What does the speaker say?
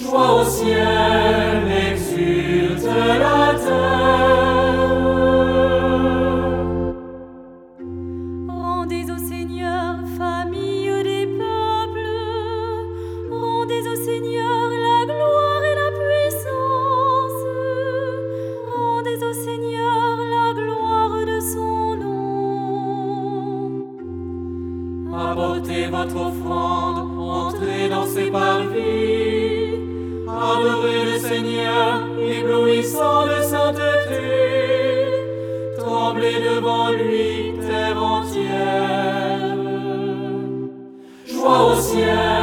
Joie au ciel, exulte la terre. Rendez au Seigneur, famille des peuples, rendez au Seigneur la gloire et la puissance, rendez au Seigneur la gloire de son nom. Apportez votre offrande, entrez dans ses parvis, adorez le Seigneur, éblouissant de sainteté, tremblez devant lui, terre entière. Joie au ciel.